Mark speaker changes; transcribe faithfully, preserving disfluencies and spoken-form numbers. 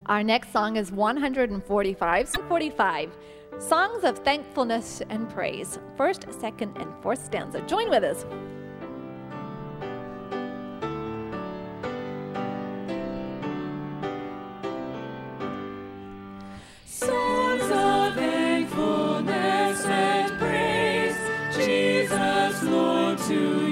Speaker 1: Our next song is one forty-five. forty-five, Songs of Thankfulness and Praise. First, second, and fourth stanza. Join with us.
Speaker 2: Songs of thankfulness and praise, Jesus, Lord, to